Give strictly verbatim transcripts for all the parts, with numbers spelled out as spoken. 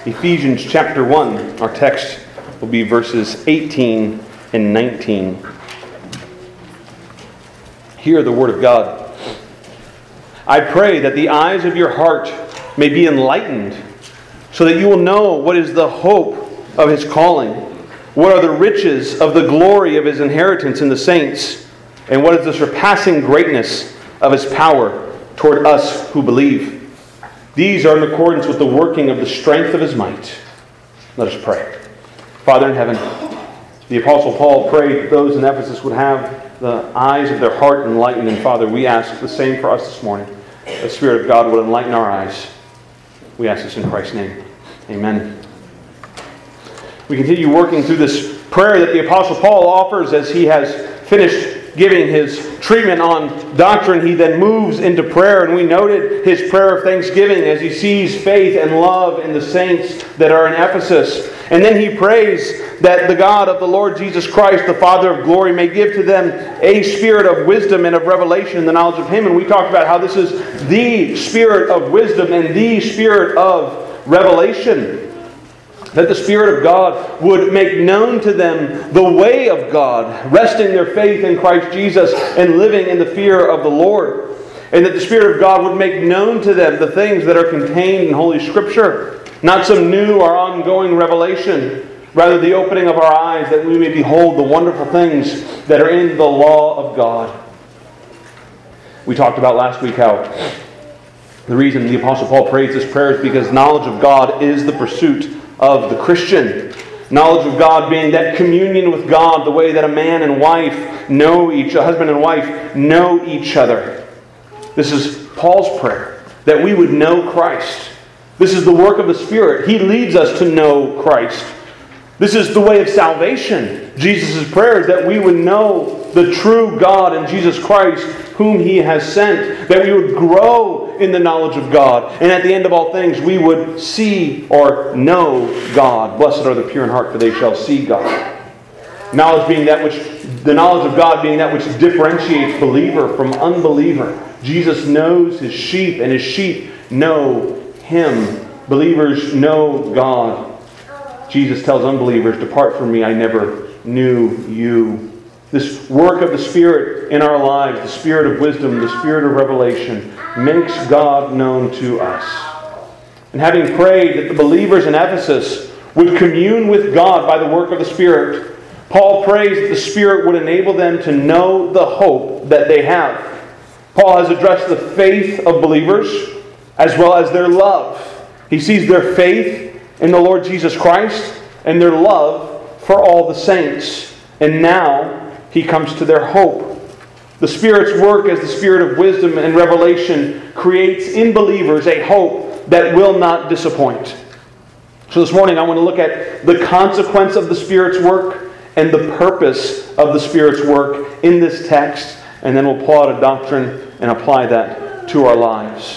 Ephesians chapter one. Our text will be verses eighteen and nineteen. Hear the word of God. I pray that the eyes of your heart may be enlightened, so that you will know what is the hope of His calling, what are the riches of the glory of His inheritance in the saints, and what is the surpassing greatness of His power toward us who believe. These are in accordance with the working of the strength of His might. Let us pray. Father in heaven, the Apostle Paul prayed that those in Ephesus would have the eyes of their heart enlightened. And Father, we ask the same for us this morning. The Spirit of God would enlighten our eyes. We ask this in Christ's name. Amen. We continue working through this prayer that the Apostle Paul offers as he has finished giving his treatment on doctrine. He then moves into prayer, and we noted his prayer of thanksgiving as he sees faith and love in the saints that are in Ephesus. And then he prays that the God of the Lord Jesus Christ, the Father of glory, may give to them a spirit of wisdom and of revelation in the knowledge of Him. And we talked about how this is the spirit of wisdom and the spirit of revelation. That the Spirit of God would make known to them the way of God, resting their faith in Christ Jesus and living in the fear of the Lord. And that the Spirit of God would make known to them the things that are contained in Holy Scripture. Not some new or ongoing revelation, rather the opening of our eyes that we may behold the wonderful things that are in the law of God. We talked about last week how the reason the Apostle Paul prays this prayer is because knowledge of God is the pursuit of the Christian. Knowledge of God being that communion with God, the way that a man and wife know each, a husband and wife know each other. This is Paul's prayer, that we would know Christ. This is the work of the Spirit. He leads us to know Christ. This is the way of salvation. Jesus' prayer is that we would know the true God and Jesus Christ, whom He has sent. That we would grow in the knowledge of God. And at the end of all things, we would see or know God. Blessed are the pure in heart, for they shall see God. Knowledge being that which, the knowledge of God being that which differentiates believer from unbeliever. Jesus knows His sheep, and His sheep know Him. Believers know God. Jesus tells unbelievers, "Depart from me, I never knew you." This work of the Spirit in our lives, the Spirit of wisdom, the Spirit of revelation, makes God known to us. And having prayed that the believers in Ephesus would commune with God by the work of the Spirit, Paul prays that the Spirit would enable them to know the hope that they have. Paul has addressed the faith of believers as well as their love. He sees their faith in the Lord Jesus Christ and their love for all the saints. And now he comes to their hope. The Spirit's work as the Spirit of wisdom and revelation creates in believers a hope that will not disappoint. So this morning I want to look at the consequence of the Spirit's work and the purpose of the Spirit's work in this text. And then we'll pull out a doctrine and apply that to our lives.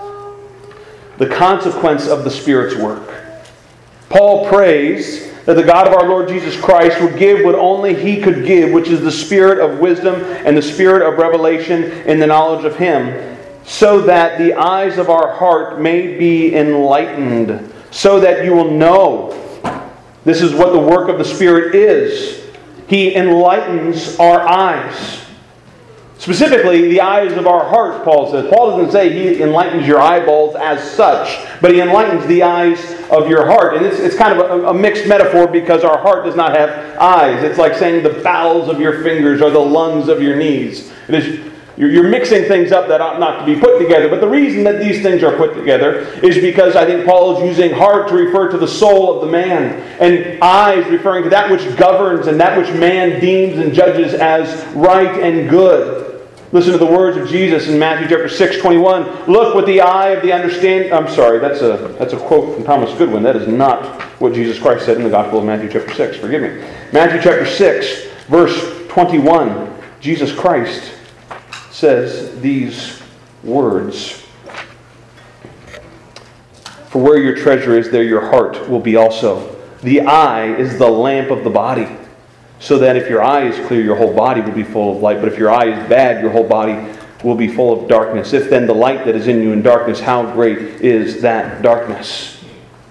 The consequence of the Spirit's work. Paul prays that the God of our Lord Jesus Christ would give what only He could give, which is the Spirit of wisdom and the Spirit of revelation in the knowledge of Him, so that the eyes of our heart may be enlightened, so that you will know. This is what the work of the Spirit is. He enlightens our eyes. Specifically, the eyes of our heart, Paul says. Paul doesn't say He enlightens your eyeballs as such, but He enlightens the eyes of your heart. And it's, it's kind of a, a mixed metaphor because our heart does not have eyes. It's like saying the bowels of your fingers or the lungs of your knees. It is, you're, you're mixing things up that ought not to be put together. But the reason that these things are put together is because I think Paul is using heart to refer to the soul of the man, and eyes referring to that which governs and that which man deems and judges as right and good. Listen to the words of Jesus in Matthew chapter six, twenty-one. Look with the eye of the understanding. I'm sorry, that's a that's a quote from Thomas Goodwin. That is not what Jesus Christ said in the Gospel of Matthew chapter six. Forgive me. Matthew chapter six, verse twenty-one. Jesus Christ says these words. For where your treasure is, there your heart will be also. The eye is the lamp of the body. So that if your eye is clear, your whole body will be full of light. But if your eye is bad, your whole body will be full of darkness. If then the light that is in you in darkness, how great is that darkness?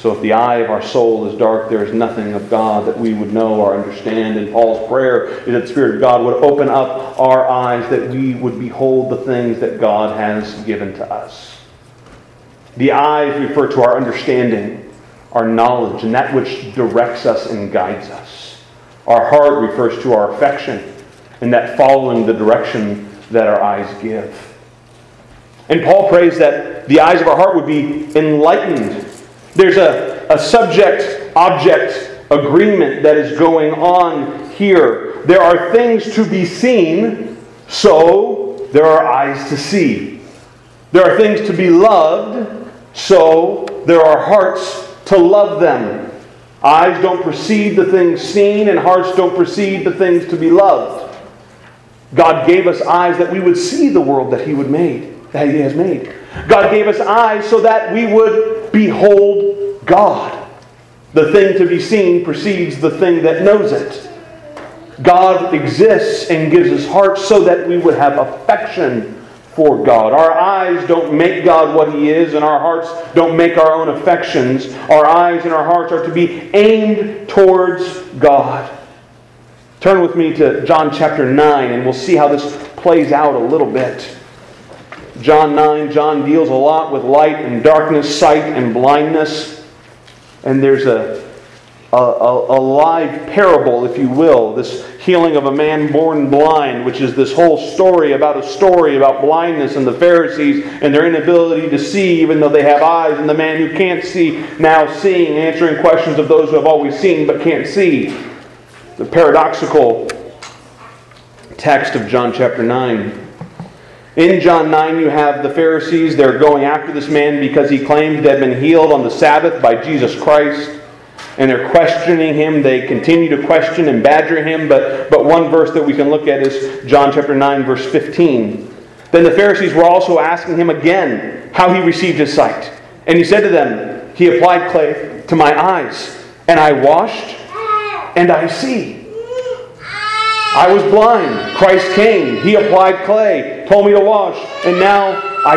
So if the eye of our soul is dark, there is nothing of God that we would know or understand. And Paul's prayer is that the Spirit of God would open up our eyes, that we would behold the things that God has given to us. The eyes refer to our understanding, our knowledge, and that which directs us and guides us. Our heart refers to our affection, and that following the direction that our eyes give. And Paul prays that the eyes of our heart would be enlightened. There's a, a subject-object agreement that is going on here. There are things to be seen, so there are eyes to see. There are things to be loved, so there are hearts to love them. Eyes don't perceive the things seen, and hearts don't perceive the things to be loved. God gave us eyes that we would see the world that He would made, that He has made. God gave us eyes so that we would behold God. The thing to be seen perceives the thing that knows it. God exists and gives us hearts so that we would have affection for God. Our eyes don't make God what He is, and our hearts don't make our own affections. Our eyes and our hearts are to be aimed towards God. Turn with me to John chapter nine, and we'll see how this plays out a little bit. John nine, John deals a lot with light and darkness, sight and blindness. And there's a, a, a, a live parable, if you will, this healing of a man born blind, which is this whole story about a story about blindness and the Pharisees and their inability to see even though they have eyes, and the man who can't see now seeing, answering questions of those who have always seen but can't see. The paradoxical text of John chapter nine. In John nine, you have the Pharisees. They're going after this man because he claimed to have been healed on the Sabbath by Jesus Christ. And they're questioning him. They continue to question and badger him. But, but one verse that we can look at is John chapter nine, verse fifteen. Then the Pharisees were also asking him again how he received his sight. And he said to them, He applied clay to my eyes, and I washed, and I see. I was blind. Christ came. He applied clay, told me to wash, and now I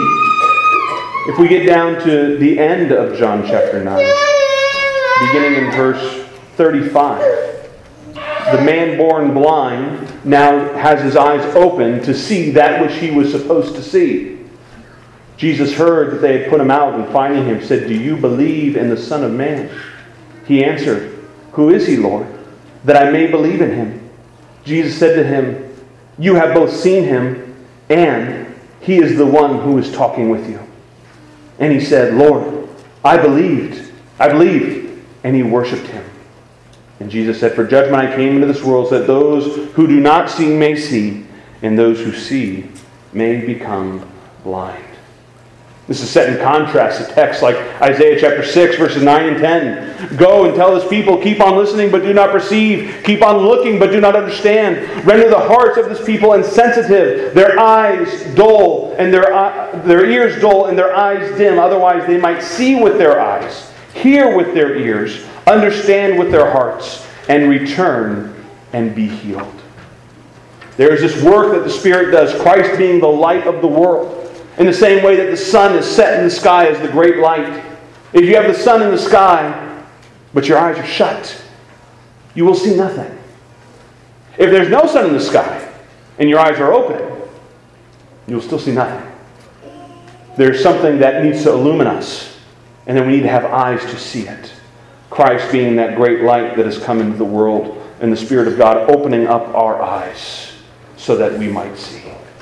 see. If we get down to the end of John chapter nine, beginning in verse thirty-five, the man born blind now has his eyes open to see that which he was supposed to see. Jesus heard that they had put him out, and finding him said, Do you believe in the Son of Man? He answered, Who is he, Lord, that I may believe in him? Jesus said to him, You have both seen him, and he is the one who is talking with you. And he said, Lord, I believed, I believed. And he worshipped him. And Jesus said, For judgment I came into this world, so that those who do not see may see, and those who see may become blind. This is set in contrast to texts like Isaiah chapter six, verses nine and ten. Go and tell this people, keep on listening, but do not perceive. Keep on looking, but do not understand. Render the hearts of this people insensitive, their eyes dull, and their, uh, their ears dull, and their eyes dim. Otherwise they might see with their eyes, hear with their ears, understand with their hearts, and return and be healed. There is this work that the Spirit does, Christ being the light of the world. In the same way that the sun is set in the sky as the great light. If you have the sun in the sky, but your eyes are shut, you will see nothing. If there's no sun in the sky, and your eyes are open, you will still see nothing. There's something that needs to illumine us, and then we need to have eyes to see it. Christ being that great light that has come into the world, and the Spirit of God opening up our eyes so that we might see.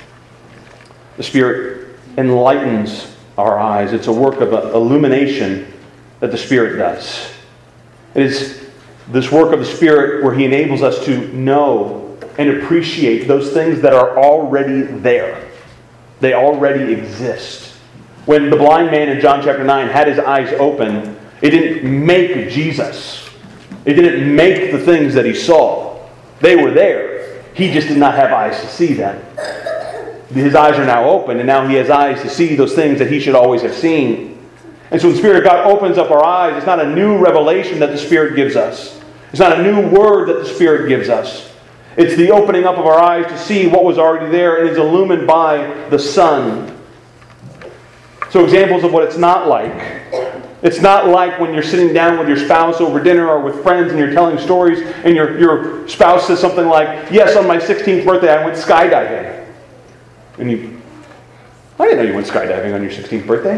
The Spirit enlightens our eyes. It's a work of illumination that the Spirit does. It is this work of the Spirit where He enables us to know and appreciate those things that are already there. They already exist. When the blind man in John chapter nine had his eyes open, it didn't make Jesus. It didn't make the things that he saw. They were there. He just did not have eyes to see them. His eyes are now open, and now he has eyes to see those things that he should always have seen. And so when the Spirit of God opens up our eyes, it's not a new revelation that the Spirit gives us. It's not a new word that the Spirit gives us. It's the opening up of our eyes to see what was already there and is illumined by the sun. So examples of what it's not like. It's not like when you're sitting down with your spouse over dinner or with friends and you're telling stories and your, your spouse says something like, yes, on my sixteenth birthday I went skydiving. And you, I didn't know you went skydiving on your sixteenth birthday.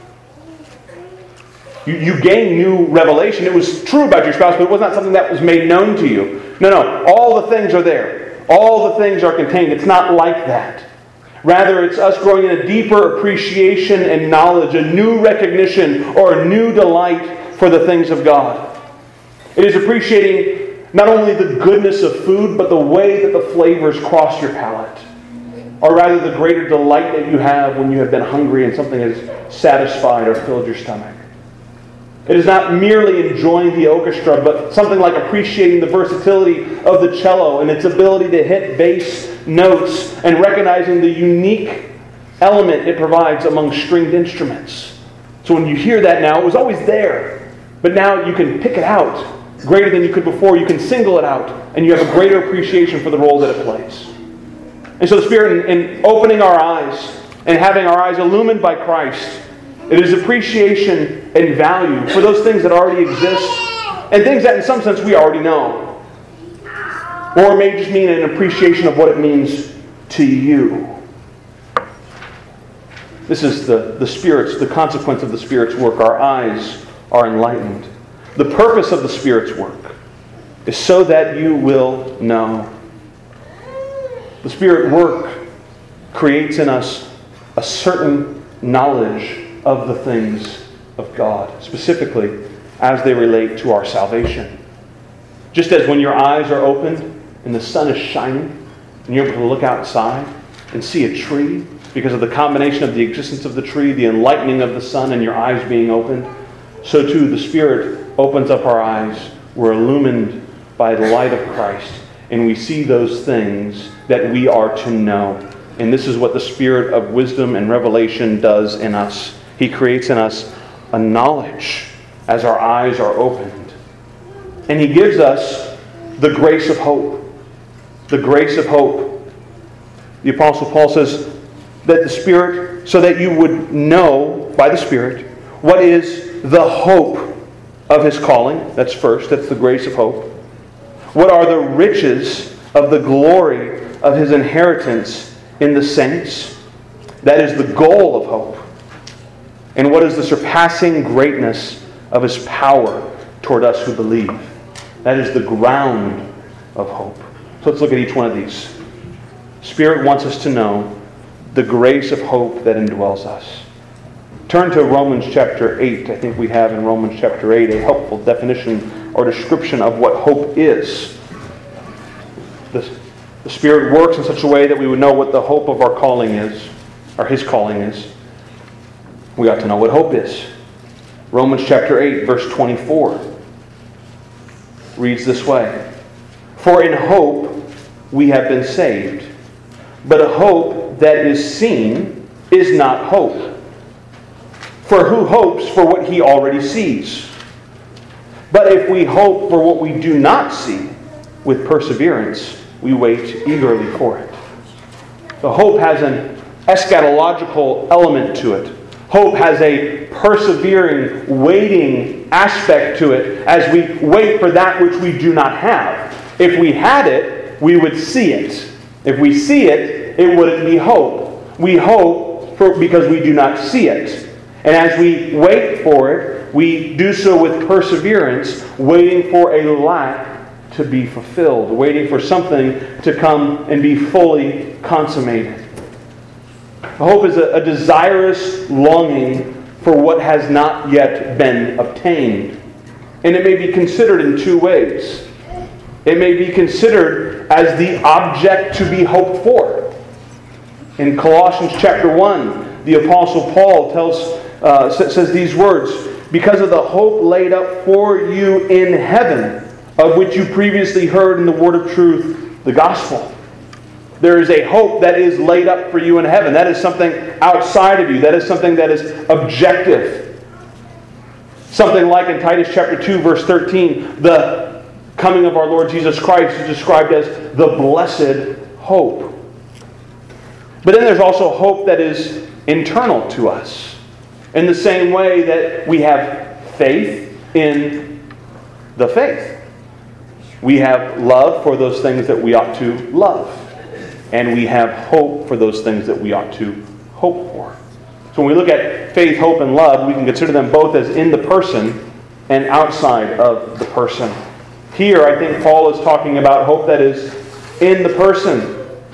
You, you gain new revelation. It was true about your spouse, but it was not something that was made known to you. No, no. All the things are there. All the things are contained. It's not like that. Rather, it's us growing in a deeper appreciation and knowledge, a new recognition or a new delight for the things of God. It is appreciating not only the goodness of food, but the way that the flavors cross your palate. Or rather, the greater delight that you have when you have been hungry and something has satisfied or filled your stomach. It is not merely enjoying the orchestra, but something like appreciating the versatility of the cello and its ability to hit bass notes and recognizing the unique element it provides among stringed instruments. So when you hear that now, it was always there, but now you can pick it out greater than you could before. You can single it out, and you have a greater appreciation for the role that it plays. And so the Spirit, in, in opening our eyes and having our eyes illumined by Christ, it is appreciation and value for those things that already exist and things that in some sense we already know. Or it may just mean an appreciation of what it means to you. This is the, the Spirit's, the consequence of the Spirit's work. Our eyes are enlightened. The purpose of the Spirit's work is so that you will know. The Spirit work creates in us a certain knowledge of the things of God, specifically as they relate to our salvation. Just as when your eyes are opened and the sun is shining and you're able to look outside and see a tree because of the combination of the existence of the tree, the enlightening of the sun, and your eyes being opened, so too the Spirit opens up our eyes. We're illumined by the light of Christ, and we see those things that we are to know. And this is what the Spirit of wisdom and revelation does in us. He creates in us a knowledge as our eyes are opened. And He gives us the grace of hope. The grace of hope. The Apostle Paul says that the Spirit, so that you would know by the Spirit what is the hope of His calling. That's first. That's the grace of hope. What are the riches of the glory of His inheritance in the saints? That is the goal of hope. And what is the surpassing greatness of His power toward us who believe? That is the ground of hope. So let's look at each one of these. Spirit wants us to know the grace of hope that indwells us. Turn to Romans chapter eight. I think we have in Romans chapter eight a helpful definition or description of what hope is. The, the Spirit works in such a way that we would know what the hope of our calling is, or His calling is. We ought to know what hope is. Romans chapter eight, verse twenty-four reads this way. For in hope we have been saved. But a hope that is seen is not hope. For who hopes for what he already sees? But if we hope for what we do not see, with perseverance we wait eagerly for it. The hope has an eschatological element to it. Hope has a persevering, waiting aspect to it as we wait for that which we do not have. If we had it, we would see it. If we see it, it wouldn't be hope. We hope for, because we do not see it. And as we wait for it, we do so with perseverance, waiting for a lack to be fulfilled, waiting for something to come and be fully consummated. Hope is a, a desirous longing for what has not yet been obtained. And it may be considered in two ways. It may be considered as the object to be hoped for. In Colossians chapter one, the Apostle Paul tells, uh, says these words, because of the hope laid up for you in heaven, of which you previously heard in the word of truth, the gospel. There is a hope that is laid up for you in heaven. That is something outside of you. That is something that is objective. Something like in Titus chapter two, verse thirteen, the coming of our Lord Jesus Christ is described as the blessed hope. But then there's also hope that is internal to us. In the same way that we have faith in the faith. We have love for those things that we ought to love. And we have hope for those things that we ought to hope for. So when we look at faith, hope, and love, we can consider them both as in the person and outside of the person. Here, I think Paul is talking about hope that is in the person.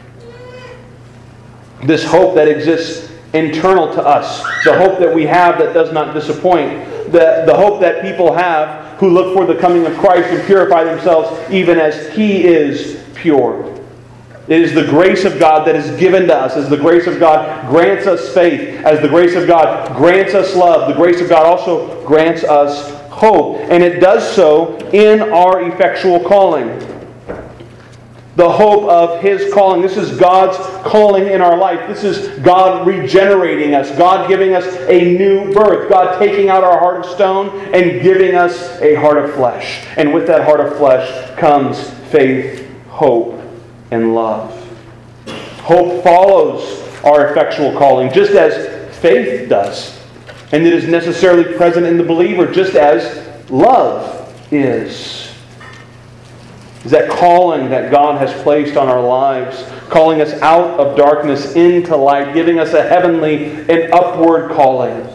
This hope that exists internal to us. The hope that we have that does not disappoint. The, the hope that people have who look for the coming of Christ and purify themselves even as He is pure. It is the grace of God that is given to us. As the grace of God grants us faith. As the grace of God grants us love. The grace of God also grants us hope. And it does so in our effectual calling. The hope of His calling. This is God's calling in our life. This is God regenerating us. God giving us a new birth. God taking out our heart of stone and giving us a heart of flesh. And with that heart of flesh comes faith, hope, and love. Hope follows our effectual calling, just as faith does. And it is necessarily present in the believer, just as love is. Is that calling that God has placed on our lives, calling us out of darkness into light, giving us a heavenly and upward calling.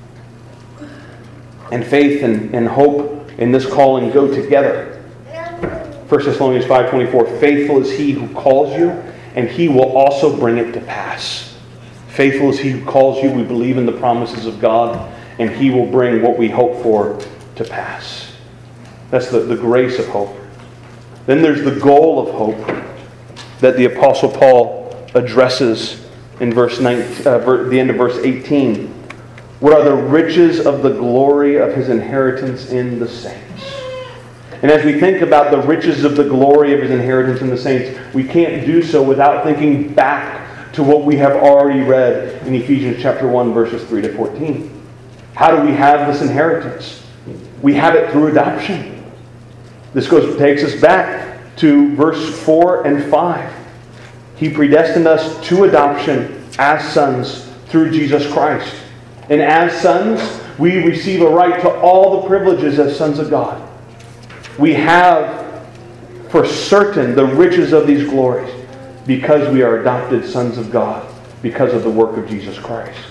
And faith and, and hope in this calling go together. First Thessalonians five twenty-four, faithful is He who calls you, and He will also bring it to pass. Faithful is He who calls you. We believe in the promises of God, and He will bring what we hope for to pass. That's the, the grace of hope. Then there's the goal of hope that the Apostle Paul addresses in verse nineteen, uh, the end of verse eighteen. What are the riches of the glory of His inheritance in the saints? And as we think about the riches of the glory of His inheritance in the saints, we can't do so without thinking back to what we have already read in Ephesians chapter one, verses three to fourteen. How do we have this inheritance? We have it through adoption. This goes takes us back to verse four and five. He predestined us to adoption as sons through Jesus Christ. And as sons, we receive a right to all the privileges as sons of God. We have for certain the riches of these glories because we are adopted sons of God, because of the work of Jesus Christ.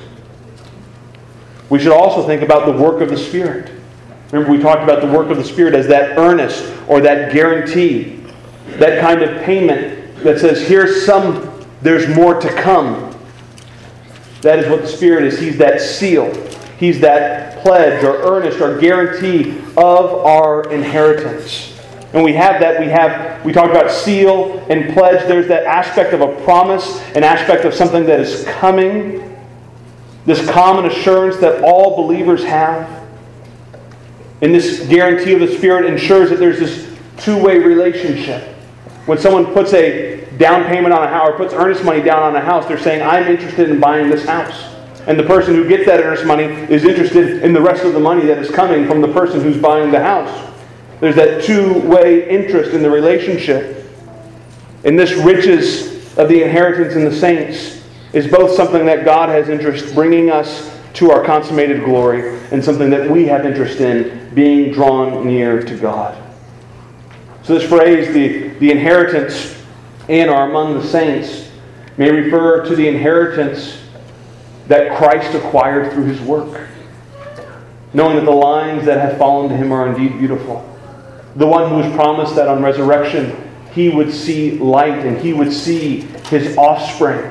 We should also think about the work of the Spirit. Remember, we talked about the work of the Spirit as that earnest or that guarantee, that kind of payment that says, here's some, there's more to come. That is what the Spirit is. He's that seal. He's that pledge or earnest or guarantee of our inheritance. And we have that. We have, we talked about seal and pledge. There's that aspect of a promise, an aspect of something that is coming. This common assurance that all believers have. And this guarantee of the Spirit ensures that there's this two-way relationship. When someone puts a down payment on a house or puts earnest money down on a house, they're saying, I'm interested in buying this house. And the person who gets that earnest money is interested in the rest of the money that is coming from the person who's buying the house. There's that two-way interest in the relationship. And this riches of the inheritance in the saints is both something that God has interest bringing us to our consummated glory and something that we have interest in, being drawn near to God. So this phrase, the, the inheritance in or among the saints, may refer to the inheritance that Christ acquired through His work. Knowing that the lines that have fallen to Him are indeed beautiful. The one who was promised that on resurrection He would see light and He would see His offspring.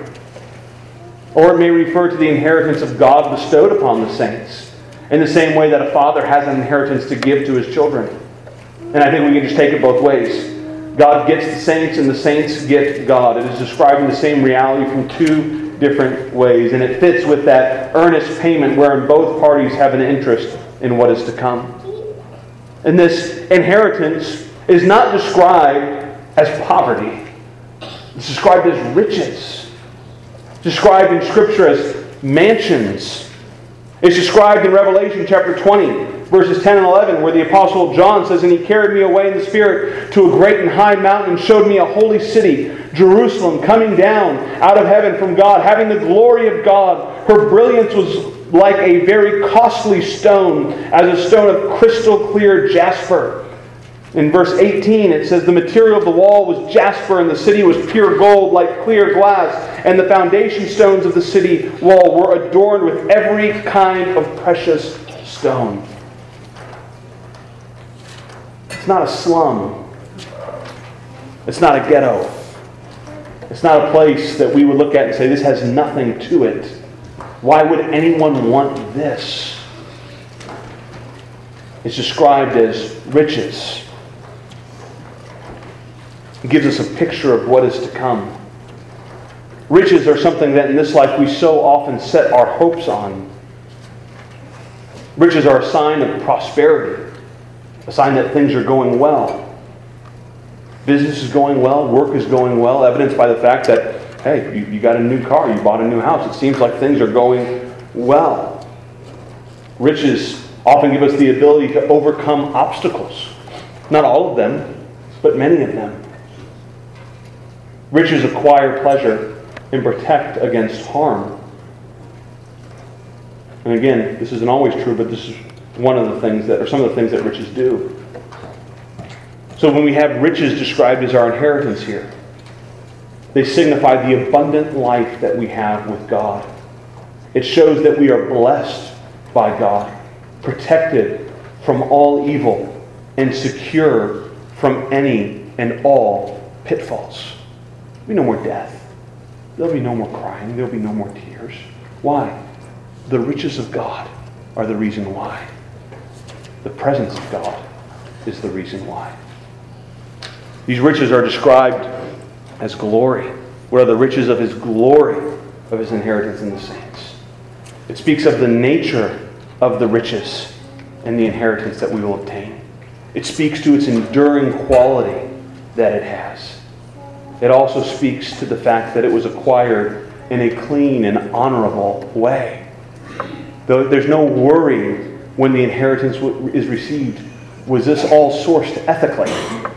Or it may refer to the inheritance of God bestowed upon the saints, in the same way that a father has an inheritance to give to his children. And I think we can just take it both ways. God gets the saints and the saints get God. It is describing the same reality from two different ways. And it fits with that earnest payment wherein both parties have an interest in what is to come. And this inheritance is not described as poverty. It's described as riches. Described in Scripture as mansions. It's described in Revelation chapter twenty, verses ten and eleven, where the Apostle John says, And He carried me away in the Spirit to a great and high mountain and showed me a holy city, Jerusalem, coming down out of heaven from God, having the glory of God. Her brilliance was like a very costly stone, as a stone of crystal clear jasper. In verse eighteen, it says, the material of the wall was jasper, and the city was pure gold, like clear glass. And the foundation stones of the city wall were adorned with every kind of precious stone. It's not a slum. It's not a ghetto. It's not a place that we would look at and say, this has nothing to it. Why would anyone want this? It's described as riches. It gives us a picture of what is to come. Riches are something that in this life we so often set our hopes on. Riches are a sign of prosperity, a sign that things are going well. Business is going well, work is going well, evidenced by the fact that, hey, you, you got a new car, you bought a new house. It seems like things are going well. Riches often give us the ability to overcome obstacles. Not all of them, but many of them. Riches acquire pleasure and protect against harm. And again, this isn't always true, but this is one of the things that, or some of the things that riches do. So when we have riches described as our inheritance here, they signify the abundant life that we have with God. It shows that we are blessed by God, protected from all evil, and secure from any and all pitfalls. There'll be no more death. There'll be no more crying. There'll be no more tears. Why? The riches of God are the reason why. The presence of God is the reason why. These riches are described as glory. What are the riches of His glory, of His inheritance in the saints? It speaks of the nature of the riches and the inheritance that we will obtain. It speaks to its enduring quality that it has. It also speaks to the fact that it was acquired in a clean and honorable way. Though there's no worry when the inheritance is received. Was this all sourced ethically?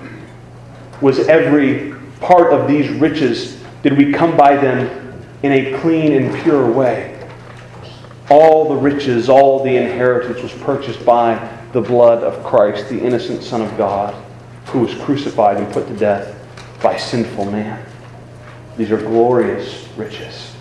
Was every part of these riches, did we come by them in a clean and pure way? All the riches, all the inheritance was purchased by the blood of Christ, the innocent Son of God, who was crucified and put to death by sinful man. These are glorious riches.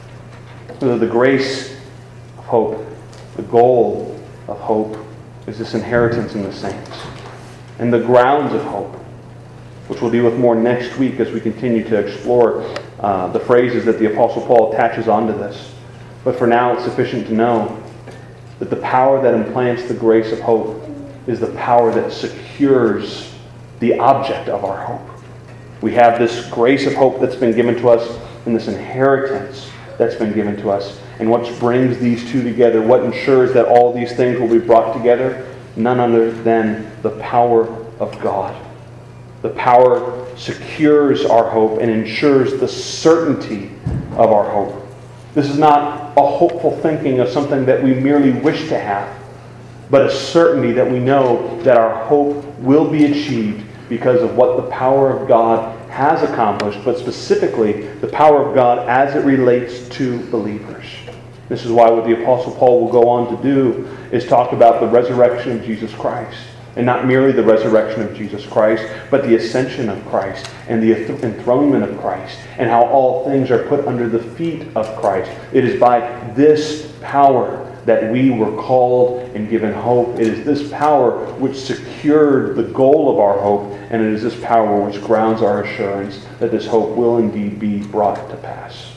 So the grace of hope, the goal of hope, is this inheritance in the saints. And the grounds of hope, which we'll deal with more next week as we continue to explore uh, the phrases that the Apostle Paul attaches onto this. But for now, it's sufficient to know that the power that implants the grace of hope is the power that secures the object of our hope. We have this grace of hope that's been given to us and this inheritance that's been given to us. And what brings these two together, what ensures that all these things will be brought together? None other than the power of God. The power secures our hope and ensures the certainty of our hope. This is not a hopeful thinking of something that we merely wish to have, but a certainty that we know that our hope will be achieved because of what the power of God has accomplished, but specifically the power of God as it relates to believers. This is why what the Apostle Paul will go on to do is talk about the resurrection of Jesus Christ. And not merely the resurrection of Jesus Christ, but the ascension of Christ and the enthronement of Christ, and how all things are put under the feet of Christ. It is by this power that we were called and given hope. It is this power which secured the goal of our hope, and it is this power which grounds our assurance that this hope will indeed be brought to pass.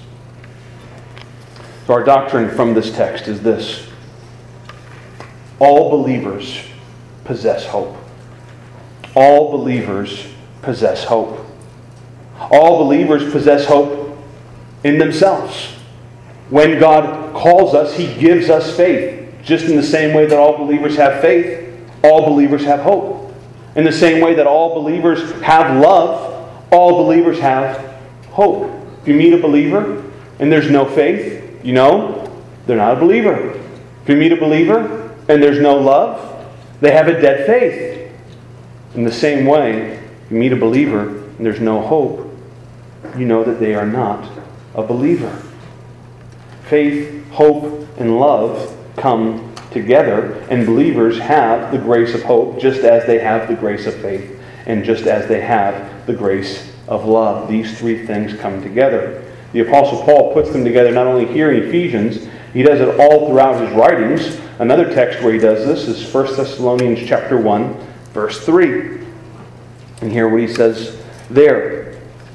So our doctrine from this text is this: all believers possess hope. All believers possess hope. All believers possess hope in themselves. When God calls us, He gives us faith. Just in the same way that all believers have faith, all believers have hope. In the same way that all believers have love, all believers have hope. If you meet a believer and there's no faith, you know they're not a believer. If you meet a believer and there's no love, they have a dead faith. In the same way, you meet a believer and there's no hope, you know that they are not a believer. Faith, hope, and love come together, and believers have the grace of hope just as they have the grace of faith, and just as they have the grace of love. These three things come together. The Apostle Paul puts them together not only here in Ephesians, he does it all throughout his writings. Another text where he does this is First Thessalonians chapter one, verse three. And hear what he says there.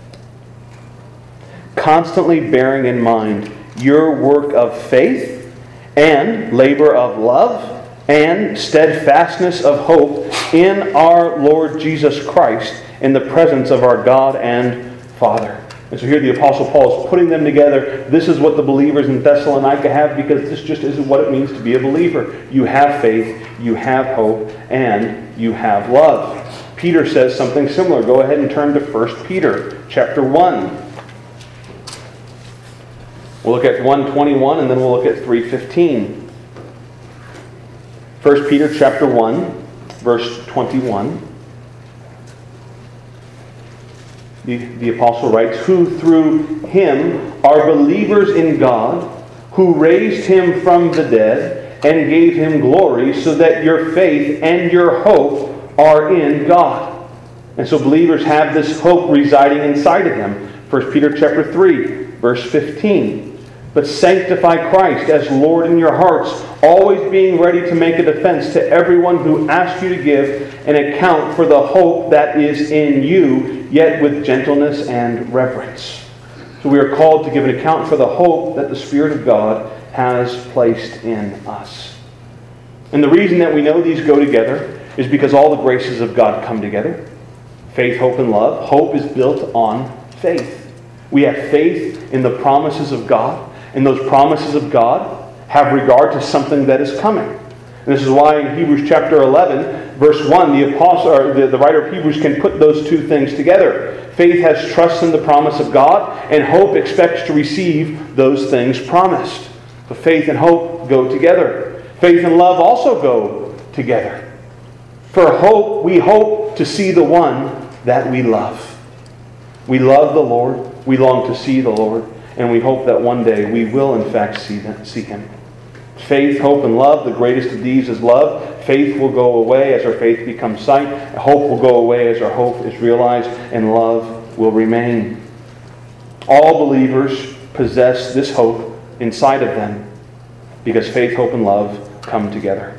Constantly bearing in mind your work of faith and labor of love and steadfastness of hope in our Lord Jesus Christ in the presence of our God and Father. And so here the Apostle Paul is putting them together. This is what the believers in Thessalonica have, because this just isn't what it means to be a believer. You have faith, you have hope, and you have love. Peter says something similar. Go ahead and turn to First Peter chapter one. We'll look at one twenty-one and then we'll look at three fifteen. First Peter chapter one, verse twenty-one. The, the apostle writes, who through him are believers in God, who raised him from the dead and gave him glory, so that your faith and your hope are in God. And so believers have this hope residing inside of them. First Peter chapter three, verse fifteen. But sanctify Christ as Lord in your hearts, always being ready to make a defense to everyone who asks you to give an account for the hope that is in you, yet with gentleness and reverence. So we are called to give an account for the hope that the Spirit of God has placed in us. And the reason that we know these go together is because all the graces of God come together. Faith, hope, and love. Hope is built on faith. We have faith in the promises of God. And those promises of God have regard to something that is coming. And this is why in Hebrews chapter eleven, verse one, the apostle or the, the writer of Hebrews can put those two things together. Faith has trust in the promise of God, and hope expects to receive those things promised. So faith and hope go together. Faith and love also go together. For hope, we hope to see the one that we love. We love the Lord. We long to see the Lord. And we hope that one day we will in fact see them, see Him. Faith, hope, and love. The greatest of these is love. Faith will go away as our faith becomes sight. Hope will go away as our hope is realized. And love will remain. All believers possess this hope inside of them because faith, hope, and love come together.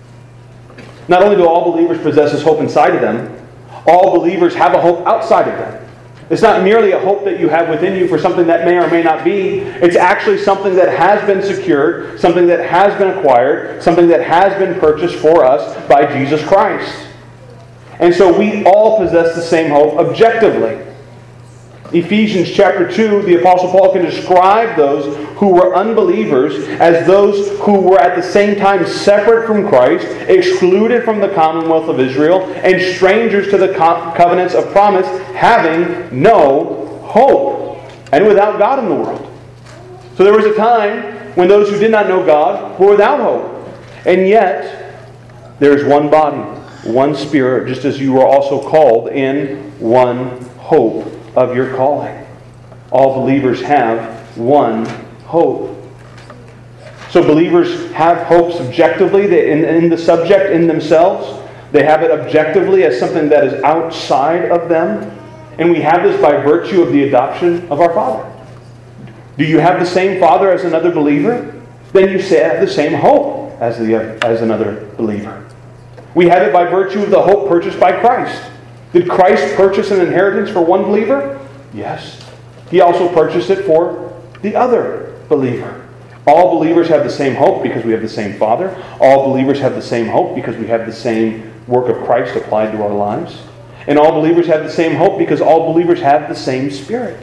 Not only do all believers possess this hope inside of them, all believers have a hope outside of them. It's not merely a hope that you have within you for something that may or may not be. It's actually something that has been secured, something that has been acquired, something that has been purchased for us by Jesus Christ. And so we all possess the same hope objectively. Ephesians chapter two, the Apostle Paul can describe those who were unbelievers as those who were at the same time separate from Christ, excluded from the commonwealth of Israel, and strangers to the co- covenants of promise, having no hope, and without God in the world. So there was a time when those who did not know God were without hope. And yet, there is one body, one Spirit, just as you were also called in one hope of your calling. All believers have one hope. So believers have hope subjectively in, in the subject, in themselves. They have it objectively as something that is outside of them. And we have this by virtue of the adoption of our Father. Do you have the same Father as another believer? Then you say have the same hope as, the, as another believer. We have it by virtue of the hope purchased by Christ. Did Christ purchase an inheritance for one believer? Yes. He also purchased it for the other believer. All believers have the same hope because we have the same Father. All believers have the same hope because we have the same work of Christ applied to our lives. And all believers have the same hope because all believers have the same Spirit.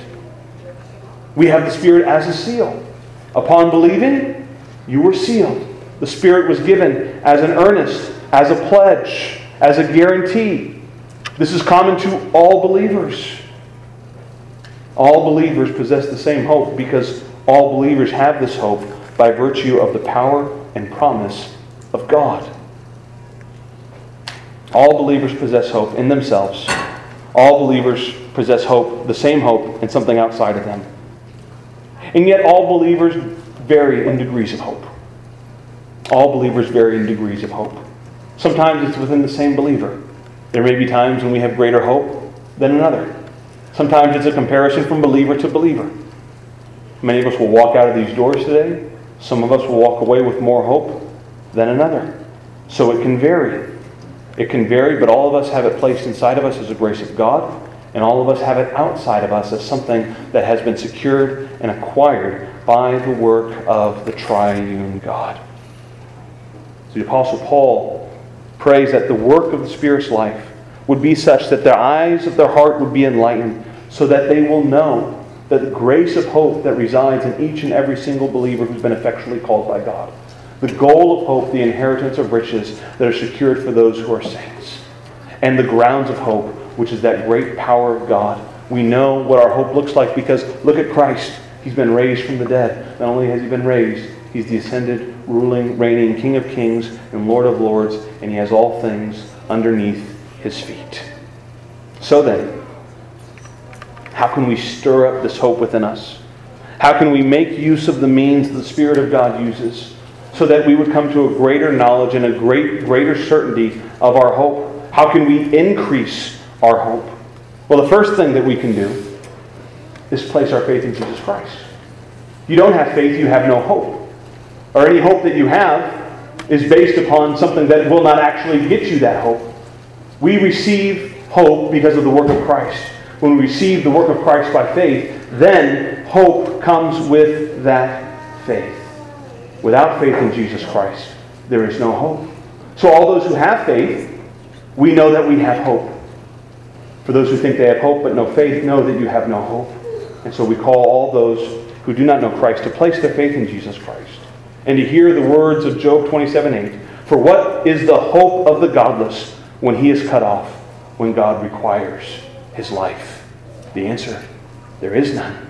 We have the Spirit as a seal. Upon believing, you were sealed. The Spirit was given as an earnest, as a pledge, as a guarantee. This is common to all believers. All believers possess the same hope because all believers have this hope by virtue of the power and promise of God. All believers possess hope in themselves. All believers possess hope, the same hope, in something outside of them. And yet all believers vary in degrees of hope. All believers vary in degrees of hope. Sometimes it's within the same believer. There may be times when we have greater hope than another. Sometimes it's a comparison from believer to believer. Many of us will walk out of these doors today. Some of us will walk away with more hope than another. So it can vary. It can vary, but all of us have it placed inside of us as a grace of God, and all of us have it outside of us as something that has been secured and acquired by the work of the triune God. So the Apostle Paul prays that the work of the Spirit's life would be such that the eyes of their heart would be enlightened, so that they will know that the grace of hope that resides in each and every single believer who's been effectually called by God. The goal of hope, the inheritance of riches that are secured for those who are saints. And the grounds of hope, which is that great power of God. We know what our hope looks like because look at Christ. He's been raised from the dead. Not only has he been raised, he's the ascended, ruling, reigning King of kings and Lord of lords, and he has all things underneath his feet. So then, how can we stir up this hope within us? How can we make use of the means the Spirit of God uses so that we would come to a greater knowledge and a great, greater certainty of our hope? How can we increase our hope? Well, the first thing that we can do is place our faith in Jesus Christ. You don't have faith, you have no hope. Or any hope that you have is based upon something that will not actually get you that hope. We receive hope because of the work of Christ. When we receive the work of Christ by faith, then hope comes with that faith. Without faith in Jesus Christ, there is no hope. So all those who have faith, we know that we have hope. For those who think they have hope but no faith, know that you have no hope. And so we call all those who do not know Christ to place their faith in Jesus Christ. And to hear the words of Job twenty-seven eight. For what is the hope of the godless when he is cut off, when God requires his life? The answer, there is none.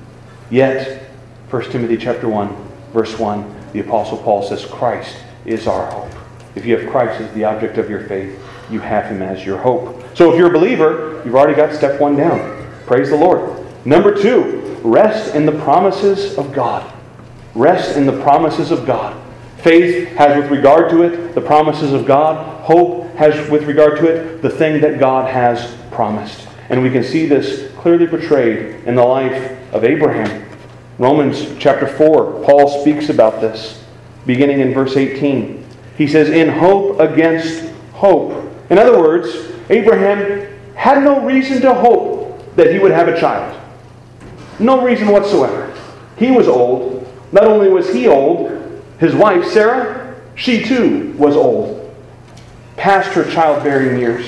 Yet, First Timothy chapter one, verse one, the Apostle Paul says, Christ is our hope. If you have Christ as the object of your faith, you have him as your hope. So if you're a believer, you've already got step one down. Praise the Lord. Number two, rest in the promises of God. Rest in the promises of God. Faith has with regard to it the promises of God. Hope has with regard to it the thing that God has promised. And we can see this clearly portrayed in the life of Abraham. Romans chapter four, Paul speaks about this, beginning in verse eighteen. He says, in hope against hope. In other words, Abraham had no reason to hope that he would have a child. No reason whatsoever. He was old. Not only was he old, his wife, Sarah, she too was old, past her childbearing years.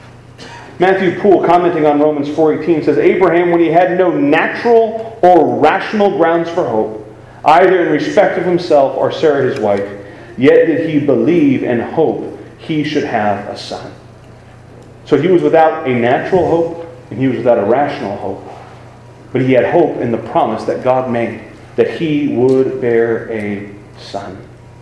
Matthew Poole, commenting on Romans four eighteen, says, Abraham, when he had no natural or rational grounds for hope, either in respect of himself or Sarah his wife, yet did he believe and hope he should have a son. So he was without a natural hope, and he was without a rational hope. But he had hope in the promise that God made, that he would bear a son.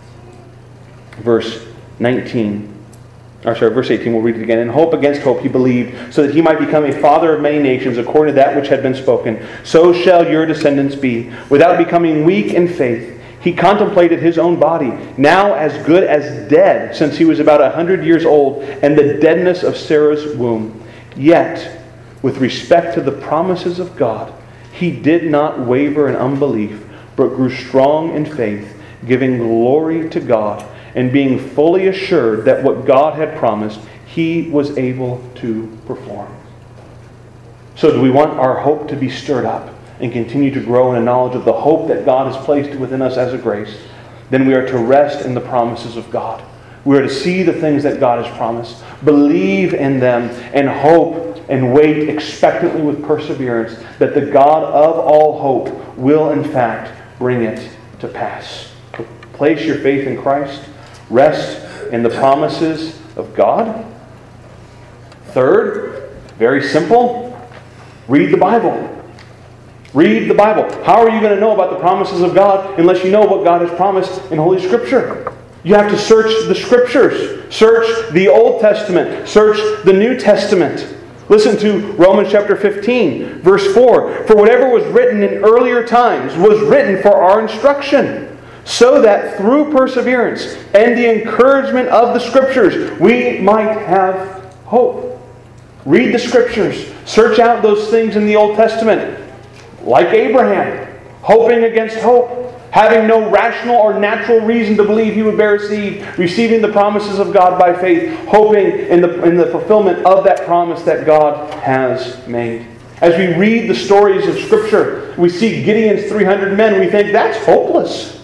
Verse nineteen. Or sorry, verse eighteen, we'll read it again. In hope against hope he believed, so that he might become a father of many nations, according to that which had been spoken. So shall your descendants be. Without becoming weak in faith, he contemplated his own body, now as good as dead, since he was about a hundred years old, and the deadness of Sarah's womb. Yet, with respect to the promises of God, he did not waver in unbelief, but grew strong in faith, giving glory to God, and being fully assured that what God had promised, he was able to perform. So do we want our hope to be stirred up and continue to grow in a knowledge of the hope that God has placed within us as a grace? Then we are to rest in the promises of God. We are to see the things that God has promised, believe in them, and hope and wait expectantly with perseverance that the God of all hope will in fact bring it to pass. Place your faith in Christ. Rest in the promises of God. Third, very simple, read the Bible. Read the Bible. How are you going to know about the promises of God unless you know what God has promised in Holy Scripture? You have to search the Scriptures. Search the Old Testament. Search the New Testament. Listen to Romans chapter fifteen, verse four. For whatever was written in earlier times was written for our instruction, so that through perseverance and the encouragement of the Scriptures we might have hope. Read the Scriptures. Search out those things in the Old Testament. Like Abraham, hoping against hope, having no rational or natural reason to believe he would bear seed, receiving the promises of God by faith, hoping in the, in the fulfillment of that promise that God has made. As we read the stories of Scripture, we see Gideon's three hundred men, we think that's hopeless.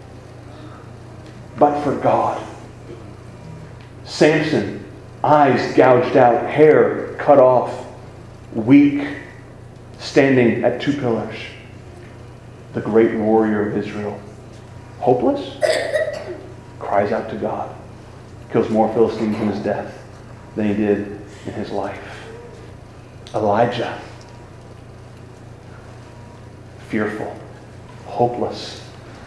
But for God, Samson, eyes gouged out, hair cut off, weak, standing at two pillars. The great warrior of Israel, hopeless, cries out to God. Kills more Philistines in his death than he did in his life. Elijah, fearful, hopeless.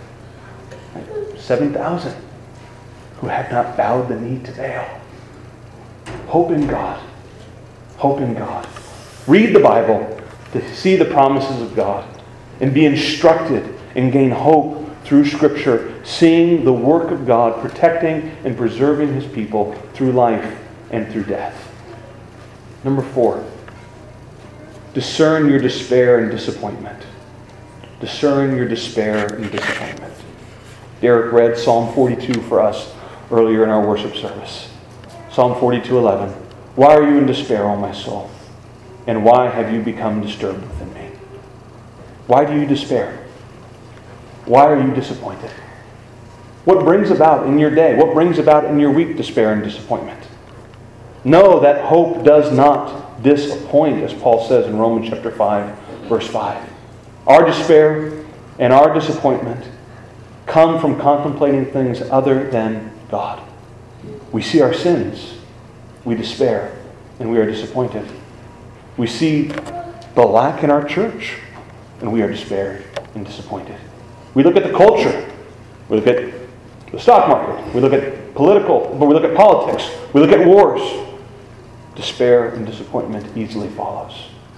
seven thousand who had not bowed the knee to Baal. Hope in God. Hope in God. Read the Bible to see the promises of God and be instructed and gain hope through Scripture, seeing the work of God protecting and preserving His people through life and through death. Number four, discern your despair and disappointment. Discern your despair and disappointment. Derek read Psalm forty-two for us earlier in our worship service. Psalm forty-two eleven. Why are you in despair, O my soul? And why have you become disturbed within me? Why do you despair? Why are you disappointed? What brings about in your day, what brings about in your week despair and disappointment? Know that hope does not disappoint, as Paul says in Romans chapter five, verse five. Our despair and our disappointment come from contemplating things other than God. We see our sins, we despair, and we are disappointed. We see the lack in our church, and we are despaired and disappointed. We look at the culture. We look at the stock market. We look at political, but we look at politics. We look at wars. Despair and disappointment easily follows.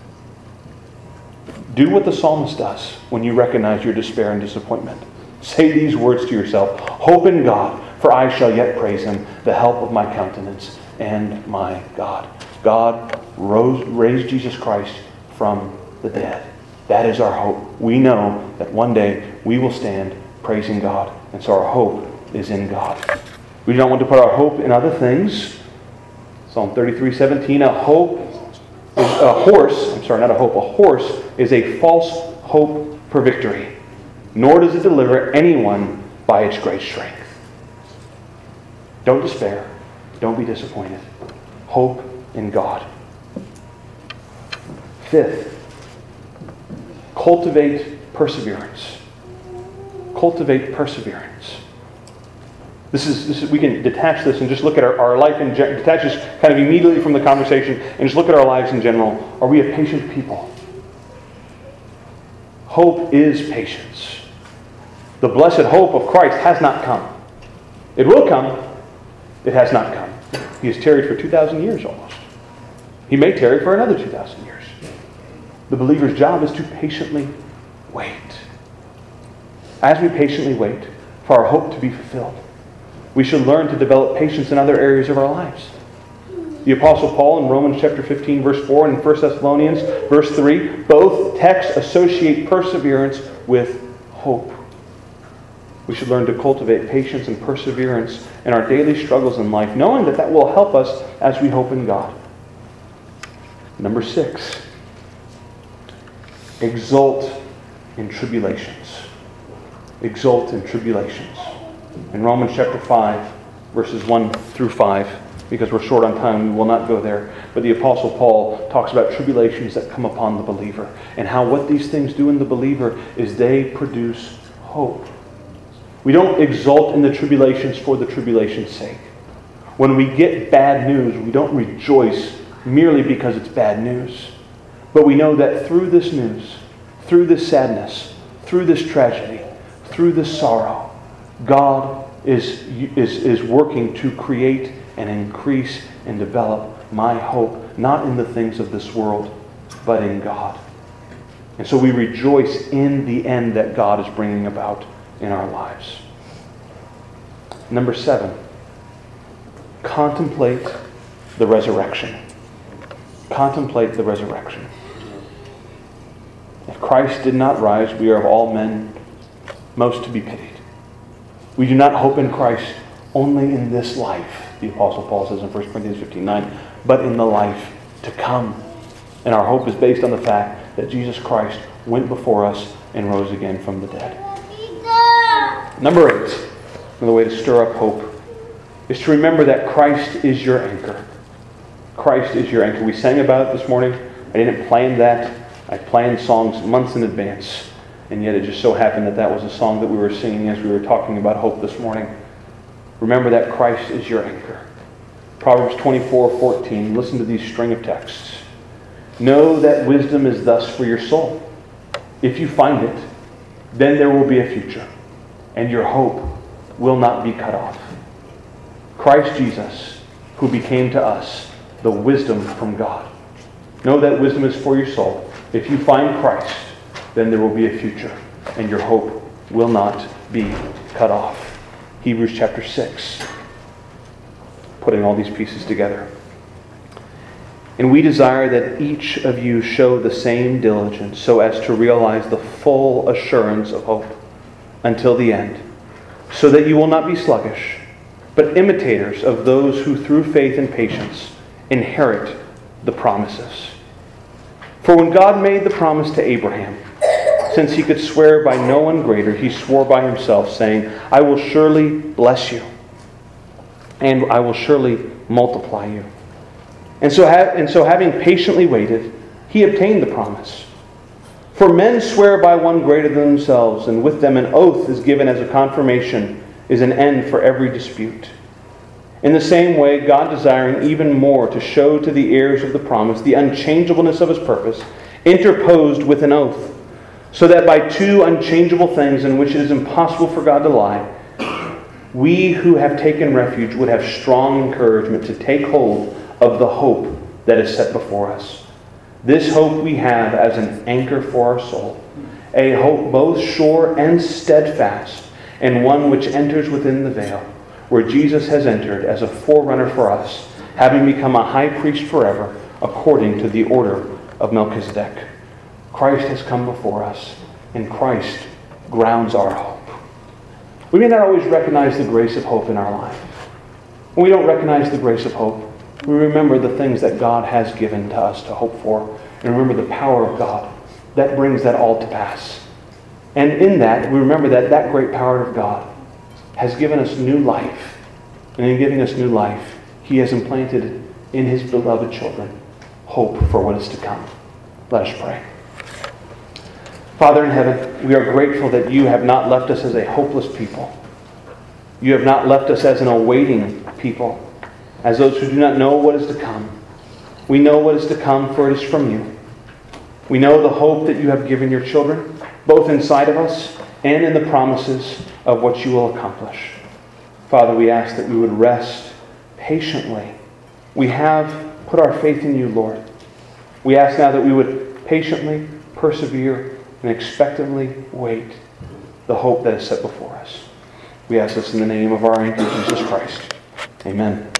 Do what the psalmist does when you recognize your despair and disappointment. Say these words to yourself. Hope in God, for I shall yet praise Him, the help of my countenance and my God. God rose, raised Jesus Christ from the dead. That is our hope. We know that one day we will stand praising God. And so our hope is in God. We do not want to put our hope in other things. Psalm thirty-three seventeen, a hope is a horse, I'm sorry, not a hope, a horse is a false hope for victory, nor does it deliver anyone by its great strength. Don't despair. Don't be disappointed. Hope in God. Fifth, cultivate perseverance. Cultivate perseverance. This is, this is we can detach this and just look at our, our life in general, detach this kind of immediately from the conversation and just look at our lives in general. Are we a patient people? Hope is patience. The blessed hope of Christ has not come. It will come. It has not come. He has tarried for two thousand years almost. He may tarry for another two thousand years. The believer's job is to patiently wait. As we patiently wait for our hope to be fulfilled, we should learn to develop patience in other areas of our lives. The Apostle Paul in Romans chapter fifteen, verse four, and in First Thessalonians, verse three, both texts associate perseverance with hope. We should learn to cultivate patience and perseverance in our daily struggles in life, knowing that that will help us as we hope in God. Number six, exult in tribulations. Exult in tribulations. In Romans chapter five, verses one through five, because we're short on time, we will not go there. But the Apostle Paul talks about tribulations that come upon the believer, and how what these things do in the believer is they produce hope. We don't exult in the tribulations for the tribulation's sake. When we get bad news, we don't rejoice merely because it's bad news. But we know that through this news, through this sadness, through this tragedy, through this sorrow, God is, is, is working to create and increase and develop my hope, not in the things of this world, but in God. And so we rejoice in the end that God is bringing about in our lives. Number seven, contemplate the resurrection. Contemplate the resurrection. If Christ did not rise, we are of all men most to be pitied. We do not hope in Christ only in this life, the Apostle Paul says in First Corinthians fifteen nine, but in the life to come. And our hope is based on the fact that Jesus Christ went before us and rose again from the dead. Number eight, another way to stir up hope, is to remember that Christ is your anchor. Christ is your anchor. We sang about it this morning. I didn't plan that. I planned songs months in advance. And yet it just so happened that that was a song that we were singing as we were talking about hope this morning. Remember that Christ is your anchor. Proverbs twenty-four fourteen. Listen to these string of texts. Know that wisdom is thus for your soul. If you find it, then there will be a future, and your hope will not be cut off. Christ Jesus, who became to us the wisdom from God. Know that wisdom is for your soul. If you find Christ, then there will be a future, and your hope will not be cut off. Hebrews chapter six, putting all these pieces together. And we desire that each of you show the same diligence so as to realize the full assurance of hope until the end, so that you will not be sluggish, but imitators of those who through faith and patience inherit the promises. For when God made the promise to Abraham, since he could swear by no one greater, he swore by himself, saying, I will surely bless you, and I will surely multiply you. And so, ha- and so having patiently waited, he obtained the promise. For men swear by one greater than themselves, and with them an oath is given as a confirmation, is an end for every dispute. In the same way, God, desiring even more to show to the heirs of the promise the unchangeableness of his purpose, interposed with an oath, so that by two unchangeable things in which it is impossible for God to lie, we who have taken refuge would have strong encouragement to take hold of the hope that is set before us. This hope we have as an anchor for our soul, a hope both sure and steadfast, and one which enters within the veil, where Jesus has entered as a forerunner for us, having become a high priest forever, according to the order of Melchizedek. Christ has come before us, and Christ grounds our hope. We may not always recognize the grace of hope in our life. When we don't recognize the grace of hope, we remember the things that God has given to us to hope for, and remember the power of God that brings that all to pass. And in that, we remember that that great power of God has given us new life. And in giving us new life, he has implanted in his beloved children hope for what is to come. Let us pray. Father in heaven, we are grateful that you have not left us as a hopeless people. You have not left us as an awaiting people, as those who do not know what is to come. We know what is to come, for it is from you. We know the hope that you have given your children, both inside of us and in the promises of what you will accomplish. Father, we ask that we would rest patiently. We have put our faith in you, Lord. We ask now that we would patiently persevere and expectantly wait the hope that is set before us. We ask this in the name of our anchor, Jesus Christ. Amen.